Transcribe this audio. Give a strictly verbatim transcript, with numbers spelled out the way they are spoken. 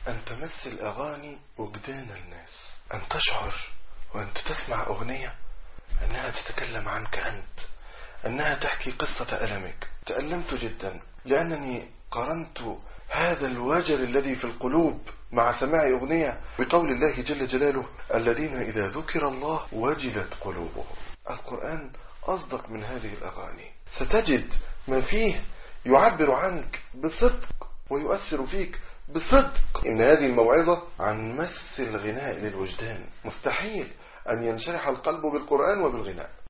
أن تمس الأغاني وجدان الناس، أن تشعر وأنت تسمع أغنية أنها تتكلم عنك أنت، أنها تحكي قصة ألمك. تألمت جدا لأنني قرنت هذا الوجل الذي في القلوب مع سماع أغنية بقول الله جل جلاله: الذين إذا ذكر الله وجلت قلوبهم. القرآن أصدق من هذه الأغاني. ستجد ما فيه يعبر عنك بصدق ويؤثر فيك بصدق. إن هذه الموعظة عن مس الغناء للوجدان. مستحيل أن ينشرح القلب بالقرآن وبالغناء.